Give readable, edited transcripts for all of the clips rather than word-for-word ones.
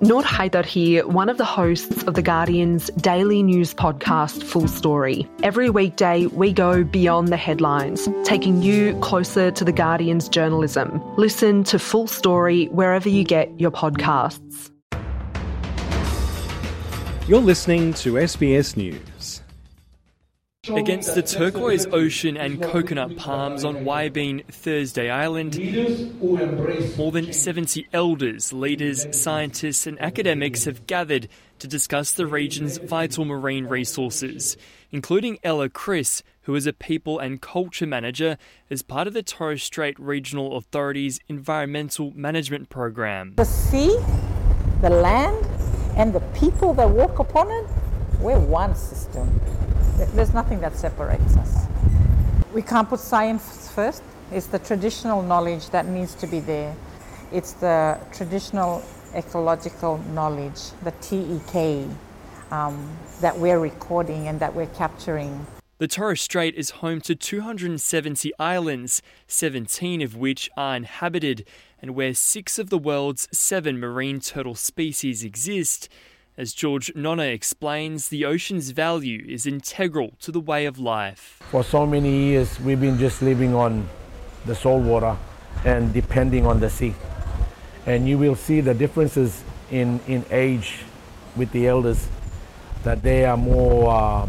Noor Haider here, one of the hosts of The Guardian's daily news podcast, Full Story. Every weekday, we go beyond the headlines, taking you closer to The Guardian's journalism. Listen to Full Story wherever you get your podcasts. You're listening to SBS News. Against the turquoise ocean and coconut palms on Waibeen, Thursday Island, more than 70 elders, leaders, scientists and academics have gathered to discuss the region's vital marine resources, including Ella Chris, who is a people and culture manager as part of the Torres Strait Regional Authority's environmental management program. The sea, the land and the people that walk upon it, we're one system. There's nothing that separates us. We can't put science first. It's the traditional knowledge that needs to be there. It's the traditional ecological knowledge, the TEK, that we're recording and that we're capturing. The Torres Strait is home to 270 islands, 17 of which are inhabited, and where 6 of the world's 7 marine turtle species exist. As George Nonna explains, the ocean's value is integral to the way of life. For so many years, we've been just living on the salt water and depending on the sea. And you will see the differences in age with the elders, that they are more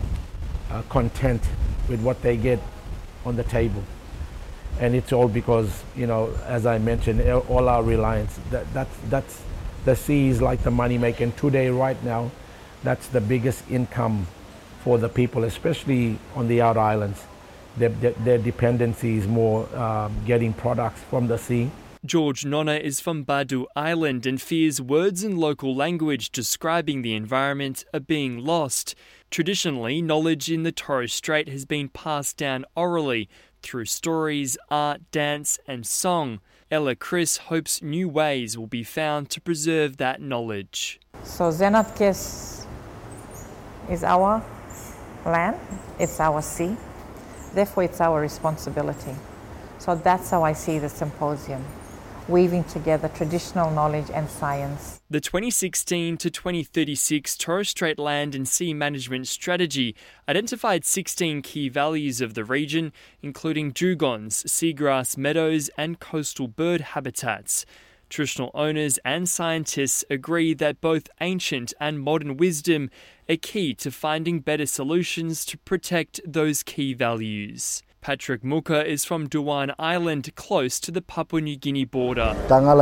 content with what they get on the table. And it's all because, as I mentioned, all our reliance, that's the sea is like the money maker. And today, right now, that's the biggest income for the people, especially on the outer islands. Their dependency is more getting products from the sea. George Nonna is from Badu Island and fears words in local language describing the environment are being lost. Traditionally, knowledge in the Torres Strait has been passed down orally through stories, art, dance and song. Ella Chris hopes new ways will be found to preserve that knowledge. So Zenadkes is our land, it's our sea, therefore it's our responsibility. So that's how I see the symposium, weaving together traditional knowledge and science. The 2016 to 2036 Torres Strait Land and Sea Management Strategy identified 16 key values of the region, including dugongs, seagrass meadows and coastal bird habitats. Traditional owners and scientists agree that both ancient and modern wisdom are key to finding better solutions to protect those key values. Patrick Muka is from Duwan Island, close to the Papua New Guinea border. We come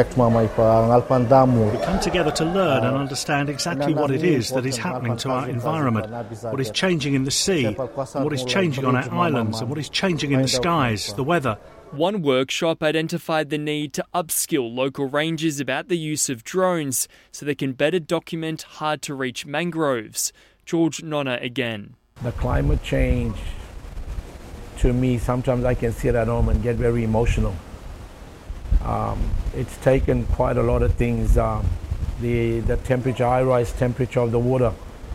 together to learn and understand exactly what it is that is happening to our environment, what is changing in the sea, and what is changing on our islands, and what is changing in the skies, the weather. One workshop identified the need to upskill local rangers about the use of drones so they can better document hard-to-reach mangroves. George Nonna again. The climate change, to me, sometimes I can sit at home and get very emotional. It's taken quite a lot of things. The temperature, high rise temperature of the water,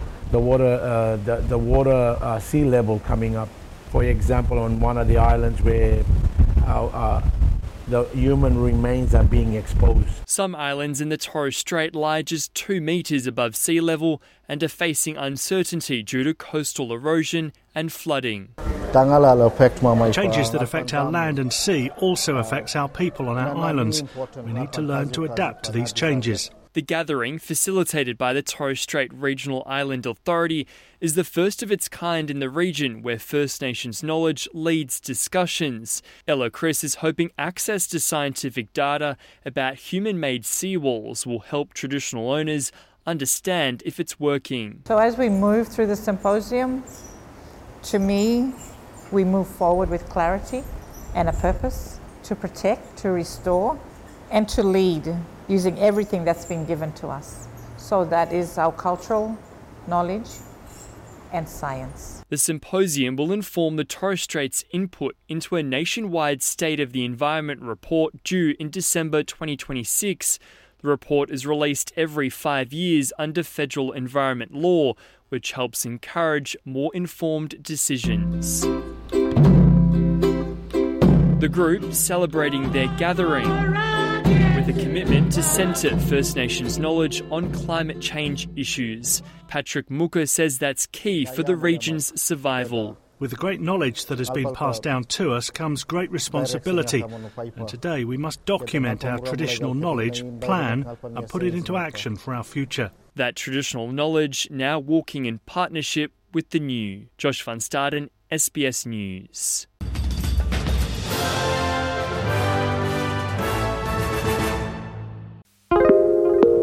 sea level coming up. For example, on one of the islands where the human remains are being exposed. Some islands in the Torres Strait lie just 2 metres above sea level and are facing uncertainty due to coastal erosion and flooding. Changes that affect our land and sea also affects our people on our islands. We need to learn to adapt to these changes. The gathering, facilitated by the Torres Strait Regional Island Authority, is the first of its kind in the region where First Nations knowledge leads discussions. Ella Chris is hoping access to scientific data about human-made seawalls will help traditional owners understand if it's working. So as we move through the symposium, to me, we move forward with clarity and a purpose to protect, to restore, and to lead, using everything that's been given to us. So that is our cultural knowledge and science. The symposium will inform the Torres Strait's input into a nationwide State of the Environment report due in December 2026. The report is released every 5 years under federal environment law, which helps encourage more informed decisions. The group celebrating their gathering with with a commitment to centre First Nations knowledge on climate change issues. Patrick Muka says that's key for the region's survival. With the great knowledge that has been passed down to us comes great responsibility. And today we must document our traditional knowledge, plan and put it into action for our future. That traditional knowledge now walking in partnership with the new. Josh van Staden, SBS News.